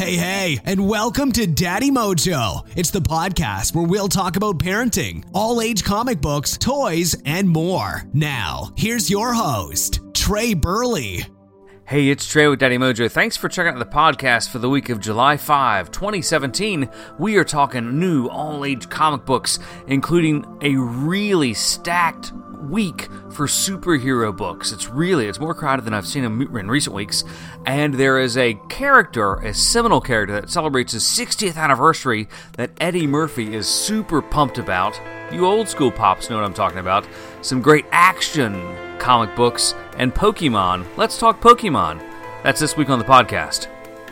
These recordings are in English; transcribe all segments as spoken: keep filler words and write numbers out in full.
Hey, hey, and welcome to Daddy Mojo. It's the podcast where we'll talk about parenting, all-age comic books, toys, and more. Now, here's your host, Trey Burley. Hey, it's Trey with Daddy Mojo. Thanks for checking out the podcast for the week of July fifth, twenty seventeen. We are talking new all-age comic books, including a really stacked week for superhero books. It's really, it's more crowded than I've seen in recent weeks, and there is a character, a seminal character that celebrates his sixtieth anniversary that Eddie Murphy is super pumped about. You old school pops know what I'm talking about. Some great action comic books and Pokemon. Let's talk Pokemon. That's this week on the podcast.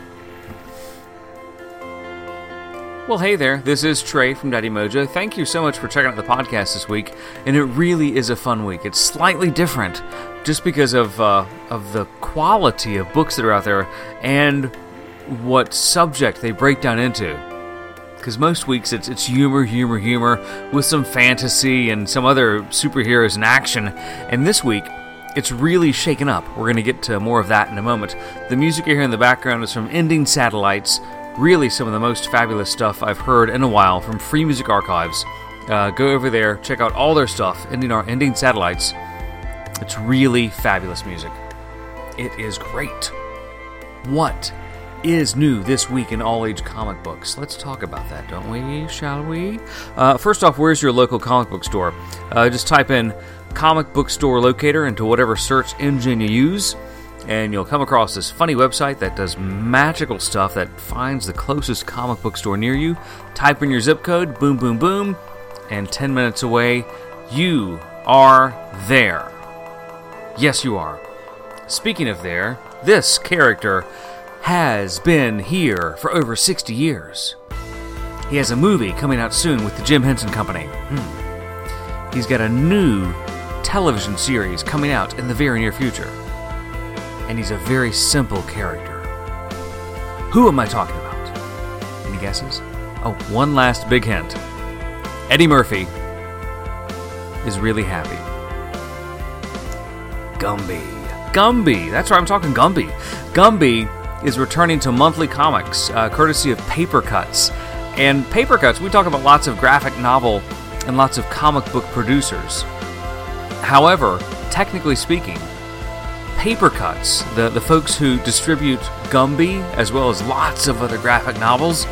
Well, hey there, this is Trey from Daddy Mojo. Thank you so much for checking out the podcast this week, and it really is a fun week. It's slightly different just because of uh, of the quality of books that are out there and what subject they break down into. Because most weeks it's it's humor, humor, humor, with some fantasy and some other superheroes in action, and this week it's really shaken up. We're going to get to more of that in a moment. The music you hear in the background is from Ending Satellites. Really some of the most fabulous stuff I've heard in a while from Free Music Archives. Uh, go over there, check out all their stuff, Ending, our Ending Satellites. It's really fabulous music. It is great. What is new this week in all-age comic books? Let's talk about that, don't we? Shall we? Uh, first off, where's your local comic book store? Uh, just type in comic book store locator into whatever search engine you use, and you'll come across this funny website that does magical stuff that finds the closest comic book store near you. Type in your zip code, boom, boom, boom, and ten minutes away, you are there. Yes, you are. Speaking of there, this character has been here for over sixty years. He has a movie coming out soon with the Jim Henson Company. Hmm. He's got a new television series coming out in the very near future. And he's a very simple character. Who am I talking about? Any guesses? Oh, one last big hint. Eddie Murphy is really happy. Gumby. Gumby. That's right, I'm talking Gumby. Gumby is returning to monthly comics, uh, courtesy of Paper Cuts. And Paper Cuts, we talk about lots of graphic novel and lots of comic book producers. However, technically speaking, Paper Cuts, the, the folks who distribute Gumby, as well as lots of other graphic novels,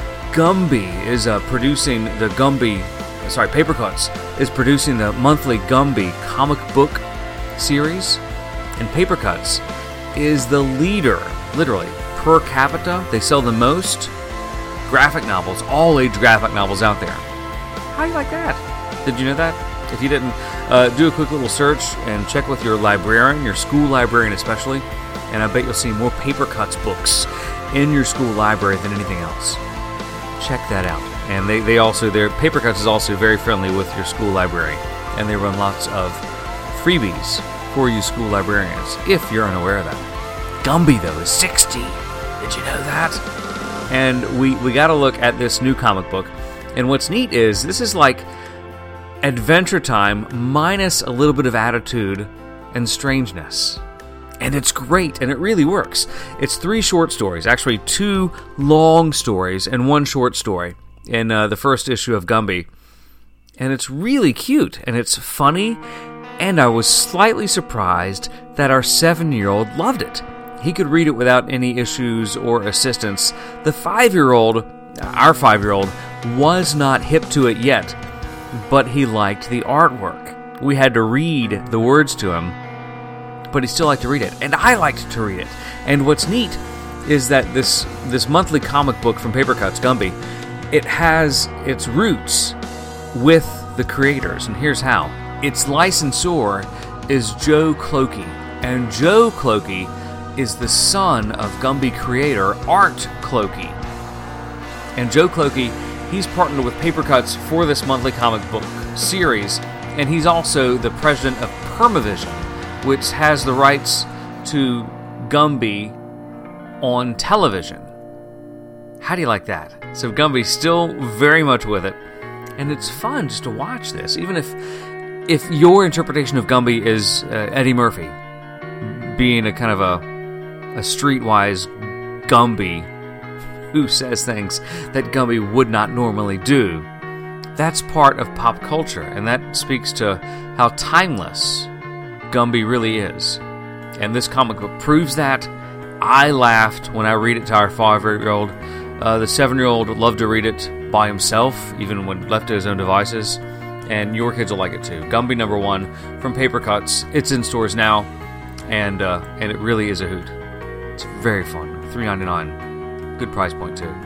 Gumby is uh, producing the Gumby, sorry, Paper Cuts is producing the monthly Gumby comic book series, and Paper Cuts is the leader, literally, per capita. They sell the most graphic novels, all-age graphic novels out there. How do you like that? Did you know that? If you didn't, uh, do a quick little search and check with your librarian, your school librarian especially, and I bet you'll see more Paper Cuts books in your school library than anything else. Check that out. And they, they also, their Paper Cuts is also very friendly with your school library, and they run lots of freebies for you school librarians, if you're unaware of that. Gumby, though, is sixty. Did you know that? And we, we got to look at this new comic book, and what's neat is this is like Adventure Time minus a little bit of attitude and strangeness. And it's great, and it really works. It's three short stories, actually two long stories and one short story in uh, the first issue of Gumby. And it's really cute, and it's funny, and I was slightly surprised that our seven-year-old loved it. He could read it without any issues or assistance. The five-year-old, our five-year-old, was not hip to it yet, but he liked the artwork. We had to read the words to him, but he still liked to read it, and I liked to read it. And what's neat is that this this monthly comic book from Paper Cuts, Gumby, it has its roots with the creators, and here's how. Its licensor is Joe Clokey, and Joe Clokey is the son of Gumby creator Art Clokey. And Joe Clokey, he's partnered with Paper Cuts for this monthly comic book series, and he's also the president of Permavision, which has the rights to Gumby on television. How do you like that? So Gumby's still very much with it, and it's fun just to watch this, even if if your interpretation of Gumby is uh, Eddie Murphy being a kind of a a streetwise Gumby who says things that Gumby would not normally do. That's part of pop culture, and that speaks to how timeless Gumby really is. And this comic book proves that. I laughed when I read it to our five-year-old. Uh, the seven-year-old would love to read it by himself, even when left to his own devices. And your kids will like it too. Gumby number one from Paper Cuts. It's in stores now, and uh, and it really is a hoot. It's very fun. three dollars and ninety-nine cents. Good price point too.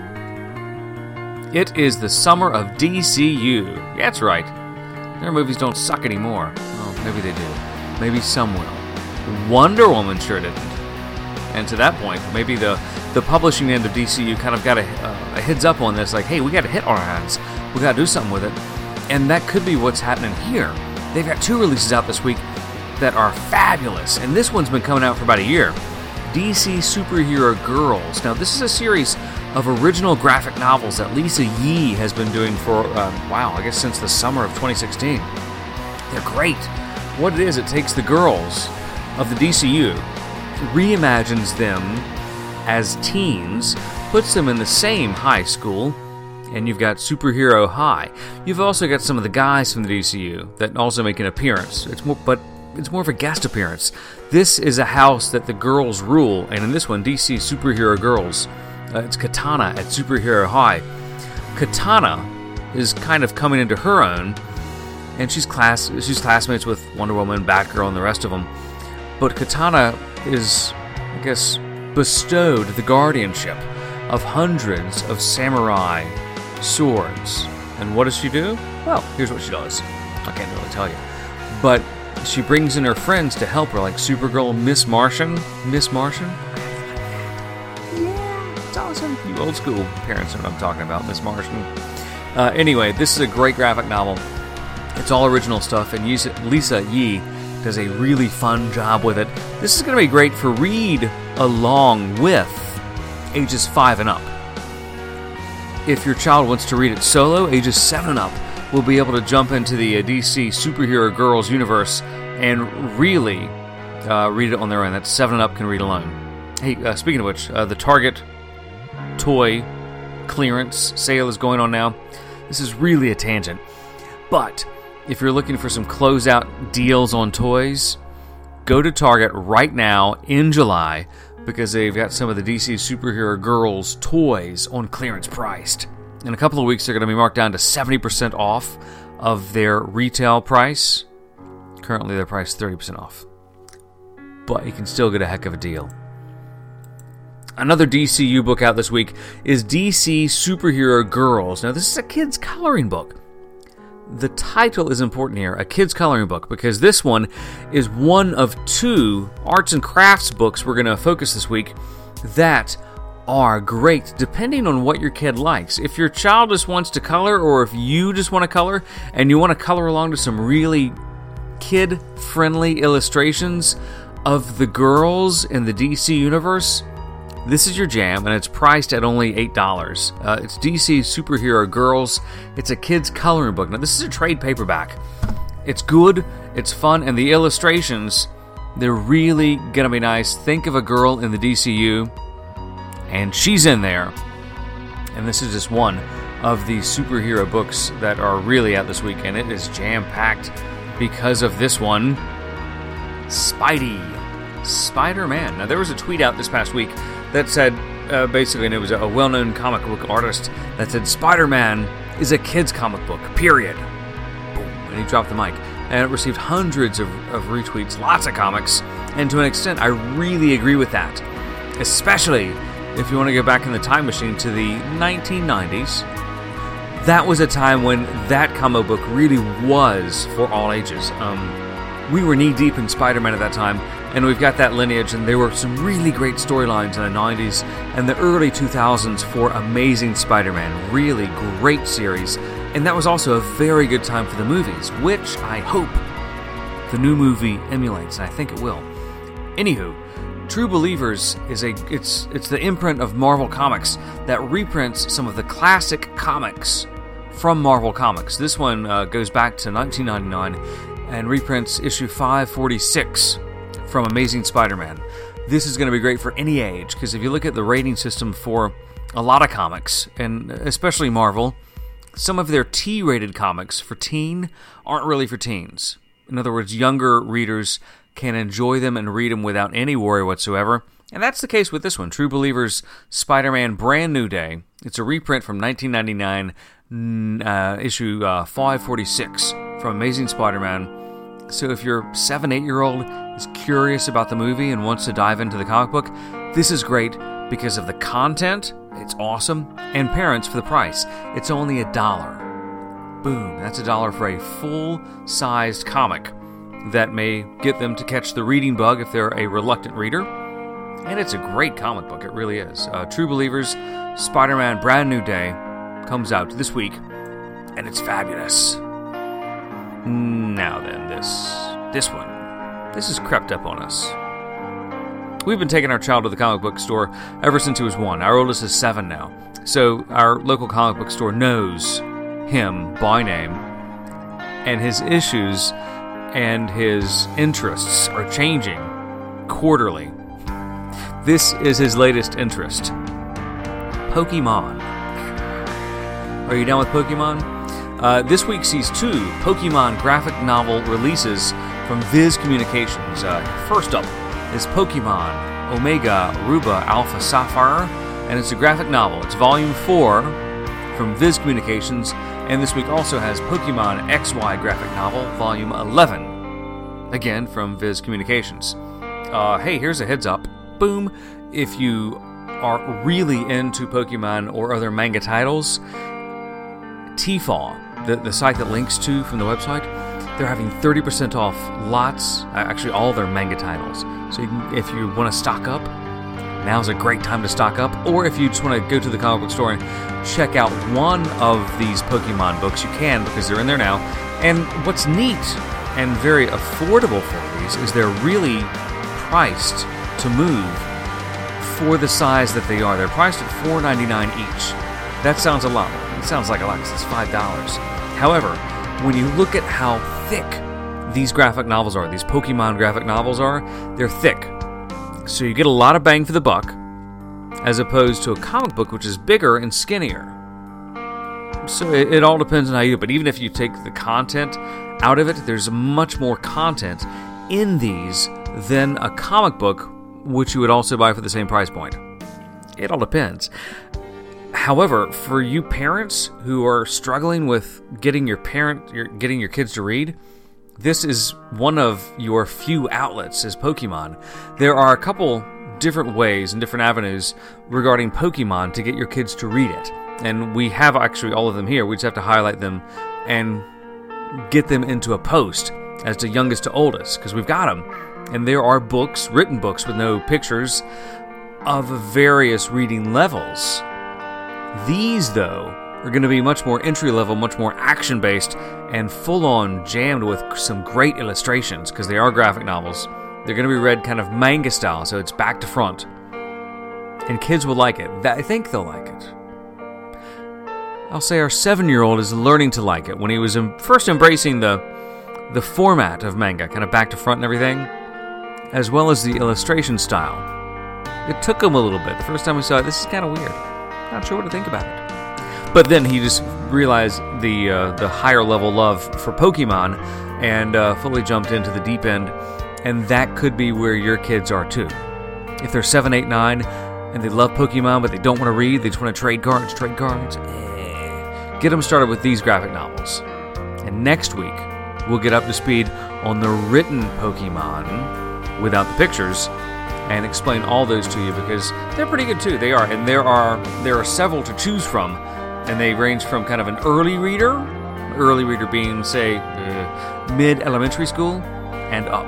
It is the summer of D C U. Yeah, that's right. Their movies don't suck anymore. Well, maybe they do. Maybe some will. Wonder Woman sure didn't. And to that point, maybe the, the publishing end of D C U kind of got a, uh, a heads up on this, like, hey, we got a hit on our hands. We got to do something with it. And that could be what's happening here. They've got two releases out this week that are fabulous, and this one's been coming out for about a year. D C Superhero Girls. Now, this is a series of original graphic novels that Lisa Yee has been doing for, um, wow, I guess since the summer of twenty sixteen. They're great. What it is, it takes the girls of the D C U, reimagines them as teens, puts them in the same high school, and you've got Superhero High. You've also got some of the guys from the D C U that also make an appearance. It's more, but it's more of a guest appearance. This is a house that the girls rule, and in this one, D C Superhero Girls, uh, it's Katana at Superhero High. Katana is kind of coming into her own, and she's class she's classmates with Wonder Woman, Batgirl, and the rest of them. But Katana is, I guess, bestowed the guardianship of hundreds of samurai swords. And what does she do? Well, here's what she does. I can't really tell you. But she brings in her friends to help her, like Supergirl, Miss Martian. Miss Martian? Yeah, it's awesome. You old school parents know what I'm talking about, Miss Martian. Uh, anyway, this is a great graphic novel. It's all original stuff, and Lisa Yee does a really fun job with it. This is going to be great for read along with ages five and up. If your child wants to read it solo, ages seven and up will be able to jump into the uh, D C Superhero Girls universe and really uh, read it on their own. That seven and up can read alone. Hey, uh, speaking of which, uh, the Target toy clearance sale is going on now. This is really a tangent, but if you're looking for some closeout deals on toys, go to Target right now in July because they've got some of the D C Superhero Girls toys on clearance priced. In a couple of weeks, they're going to be marked down to seventy percent off of their retail price. Currently, they're priced thirty percent off. But you can still get a heck of a deal. Another D C U book out this week is D C Superhero Girls. Now, this is a kid's coloring book. The title is important here, a kid's coloring book, because this one is one of two arts and crafts books we're going to focus this week that are great depending on what your kid likes. If your child just wants to color, or if you just want to color and you want to color along to some really kid-friendly illustrations of the girls in the D C universe, this is your jam, and it's priced at only eight dollars. Uh, it's D C Superhero Girls. It's a kid's coloring book. Now, this is a trade paperback. It's good, it's fun, and the illustrations, they're really going to be nice. Think of a girl in the D C U, and she's in there. And this is just one of the superhero books that are really out this week, and it is jam-packed because of this one, Spidey. Spider-Man. Now, there was a tweet out this past week that said, uh, basically, and it was a well-known comic book artist that said, Spider-Man is a kid's comic book, period. Boom. And he dropped the mic. And it received hundreds of, of retweets, lots of comics, and to an extent, I really agree with that. Especially if you want to go back in the time machine to the nineteen nineties. That was a time when that comic book really was for all ages. Um... We were knee-deep in Spider-Man at that time, and we've got that lineage, and there were some really great storylines in the nineties and the early two thousands for Amazing Spider-Man. Really great series, and that was also a very good time for the movies, which I hope the new movie emulates, and I think it will. Anywho, True Believers is a it's it's the imprint of Marvel Comics that reprints some of the classic comics from Marvel Comics. This one uh, goes back to nineteen ninety-nine and reprints issue five forty-six from Amazing Spider-Man. This is going to be great for any age, because if you look at the rating system for a lot of comics, and especially Marvel, some of their T-rated comics for teen aren't really for teens. In other words, younger readers can enjoy them and read them without any worry whatsoever. And that's the case with this one, True Believers Spider-Man Brand New Day. It's a reprint from nineteen ninety-nine, uh, issue uh, five forty-six from Amazing Spider-Man. So if your seven, eight-year-old is curious about the movie and wants to dive into the comic book, this is great because of the content. It's awesome. And parents, for the price, it's only a dollar. Boom, that's a dollar for a full-sized comic that may get them to catch the reading bug if they're a reluctant reader. And it's a great comic book, it really is. Uh, True Believers, Spider-Man Brand New Day comes out this week, and it's fabulous. Now then, this this one. This has crept up on us. We've been taking our child to the comic book store ever since he was one. Our oldest is seven now. So our local comic book store knows him by name, and his issues and his interests are changing quarterly. This is his latest interest. Pokemon. Are you down with Pokemon? Uh, this week sees two Pokemon graphic novel releases from Viz Communications. Uh, first up is Pokemon Omega Ruba Alpha Sapphire, and it's a graphic novel. It's volume four from Viz Communications, and this week also has Pokemon X Y graphic novel, volume eleven, again from Viz Communications. Uh, hey, here's a heads up. Boom. If you are really into Pokemon or other manga titles, T F A W, the, the site that links to from the website, they're having thirty percent off lots, actually all their manga titles. So you can, if you want to stock up, now's a great time to stock up. Or if you just want to go to the comic book store and check out one of these Pokemon books, you can, because they're in there now. And what's neat and very affordable for these is they're really priced to move for the size that they are. They're priced at four dollars and ninety-nine cents each. That sounds a lot. It sounds like a lot because it's five dollars. However, when you look at how thick these graphic novels are, these Pokemon graphic novels are, they're thick. So you get a lot of bang for the buck, as opposed to a comic book which is bigger and skinnier. So it, it all depends on how you do it. But even if you take the content out of it, there's much more content in these than a comic book, which you would also buy for the same price point. It all depends. However, for you parents who are struggling with getting your parent, your, getting your kids to read, this is one of your few outlets is Pokemon. There are a couple different ways and different avenues regarding Pokemon to get your kids to read it. And we have actually all of them here. We just have to highlight them and get them into a post as to youngest to oldest, because we've got them. And there are books, written books with no pictures, of various reading levels. These, though, are going to be much more entry-level, much more action-based, and full-on jammed with some great illustrations, because they are graphic novels. They're going to be read kind of manga style, so it's back to front. And kids will like it. I think they'll like it. I'll say our seven-year-old is learning to like it. When he was first embracing the, the format of manga, kind of back to front and everything, as well as the illustration style, it took him a little bit. The first time we saw it, this is kind of weird. Not sure what to think about it. But then he just realized the uh, the higher level love for Pokemon and uh, fully jumped into the deep end. And that could be where your kids are too. If they're seven, eight, nine, and they love Pokemon but they don't want to read, they just want to trade cards, trade cards, eh. Get them started with these graphic novels. And next week, we'll get up to speed on the written Pokemon without the pictures, and explain all those to you, because they're pretty good too. They are, and there are there are several to choose from, and they range from kind of an early reader, early reader being, say, uh, mid-elementary school, and up.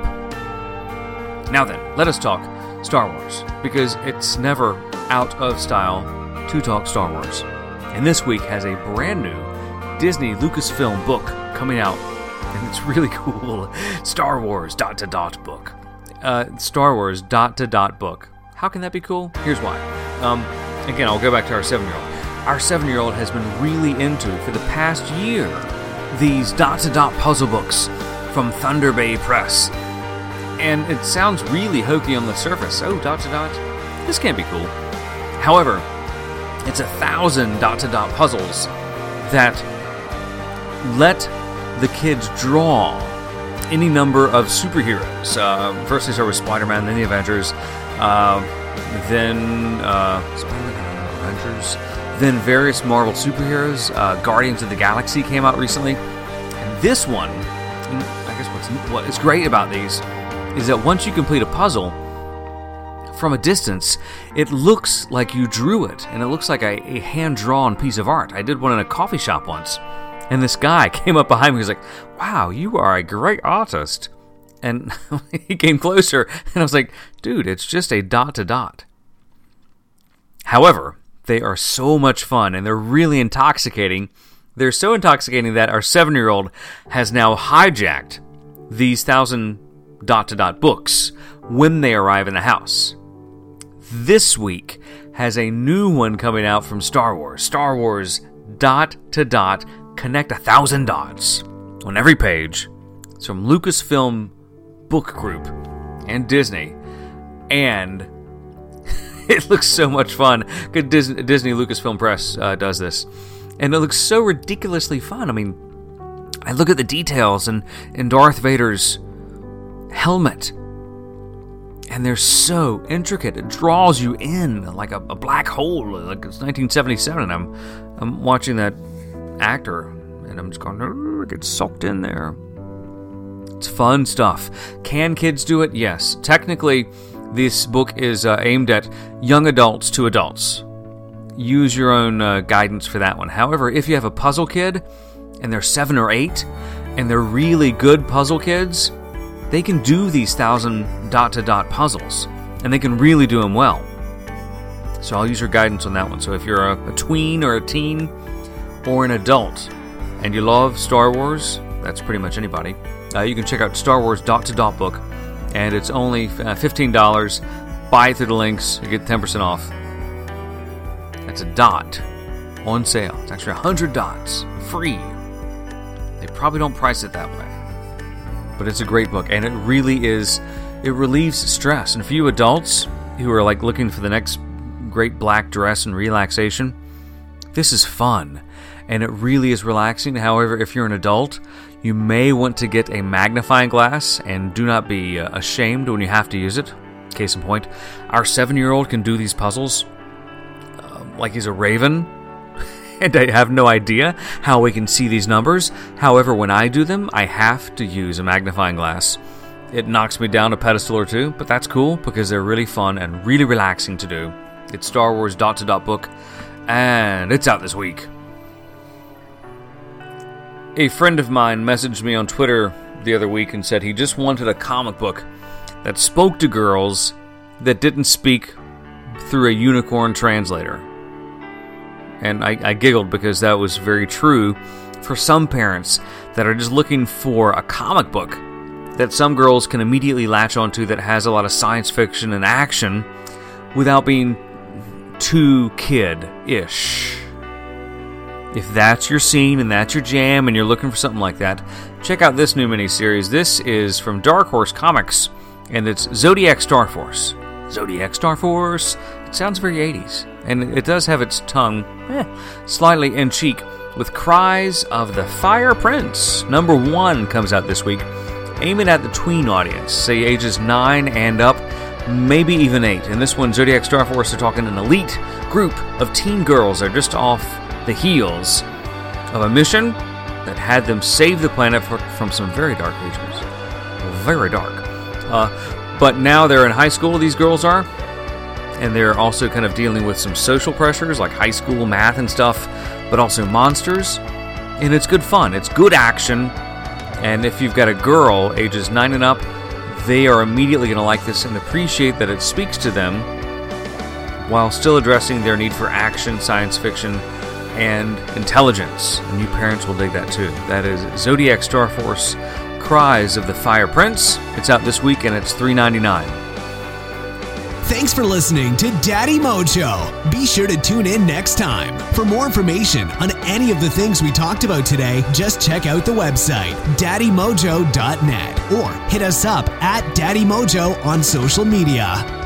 Now then, let us talk Star Wars, because it's never out of style to talk Star Wars. And this week has a brand new Disney Lucasfilm book coming out, and it's really cool. Star Wars dot to dot book. Uh, Star Wars dot to dot book. How can that be cool? Here's why. Um, again, I'll go back to our seven-year-old. Our seven-year-old has been really into, for the past year, these dot to dot puzzle books from Thunder Bay Press. And it sounds really hokey on the surface. Oh, dot to dot? This can't be cool. However, It's a thousand dot-to-dot puzzles that let the kids draw any number of superheroes. Uh, first they start with Spider-Man, then the Avengers, uh, then uh, Spider-Man, Avengers, then various Marvel superheroes. Uh, Guardians of the Galaxy came out recently. And this one, I guess what's, what is great about these is that once you complete a puzzle, from a distance, it looks like you drew it, and it looks like a, a hand-drawn piece of art. I did one in a coffee shop once, and this guy came up behind me. He was like, "Wow, you are a great artist." And he came closer, and I was like, "Dude, it's just a dot-to-dot." However, they are so much fun, and they're really intoxicating. They're so intoxicating that our seven-year-old has now hijacked these thousand dot-to-dot books when they arrive in the house. This week has a new one coming out from Star Wars. Star Wars dot-to-dot Connect a Thousand Dots on every page. It's from Lucasfilm Book Group and Disney. And it looks so much fun. Disney, Disney Lucasfilm Press uh, does this. And it looks so ridiculously fun. I mean, I look at the details in, in Darth Vader's helmet, and they're so intricate. It draws you in like a, a black hole, like it's nineteen seventy-seven. And I'm I'm watching that actor, and I'm just going, oh, it gets sucked in there. It's fun stuff. Can kids do it? Yes. Technically, this book is uh, aimed at young adults to adults. Use your own uh, guidance for that one. However, if you have a puzzle kid, and they're seven or eight, and they're really good puzzle kids, they can do these thousand dot-to-dot puzzles, and they can really do them well. So I'll use your guidance on that one. So if you're a, a tween or a teen or an adult, and you love Star Wars, that's pretty much anybody, uh, you can check out Star Wars dot-to-dot book, and it's only uh, fifteen dollars. Buy it through the links, you get ten percent off. That's a dot on sale. It's actually one hundred dots, free. They probably don't price it that way. But it's a great book, and it really is, it relieves stress. And for you adults who are like looking for the next great black dress and relaxation, this is fun, and it really is relaxing. However, if you're an adult, you may want to get a magnifying glass, and do not be uh, ashamed when you have to use it. Case in point, our seven-year-old can do these puzzles uh, like he's a raven. And I have no idea how we can see these numbers. However, when I do them, I have to use a magnifying glass. It knocks me down a pedestal or two, but that's cool because they're really fun and really relaxing to do. It's Star Wars dot-to-dot book, and it's out this week. A friend of mine messaged me on Twitter the other week and said he just wanted a comic book that spoke to girls that didn't speak through a unicorn translator. And I, I giggled because that was very true for some parents that are just looking for a comic book that some girls can immediately latch onto that has a lot of science fiction and action without being too kid-ish. If that's your scene and that's your jam and you're looking for something like that, check out this new miniseries. This is from Dark Horse Comics, and it's Zodiac Star Force. Zodiac Star Force. It sounds very eighties. And it does have its tongue eh, slightly in cheek with Cries of the Fire Prince. Number one comes out this week, aiming at the tween audience, say ages nine and up, maybe even eight. In this one, Zodiac Star Force are talking an elite group of teen girls that are just off the heels of a mission that had them save the planet for, from some very dark ages. Very dark. Uh, but now they're in high school, these girls are. And they're also kind of dealing with some social pressures like high school math and stuff, but also monsters. And it's good fun. It's good action. And if you've got a girl ages nine and up, they are immediately going to like this and appreciate that it speaks to them while still addressing their need for action, science fiction, and intelligence. And you parents will dig that too. That is Zodiac Star Force, Cries of the Fire Prince. It's out this week and it's three dollars and ninety-nine cents. Thanks for listening to Daddy Mojo. Be sure to tune in next time. For more information on any of the things we talked about today, just check out the website, daddy mojo dot net, or hit us up at Daddy Mojo on social media.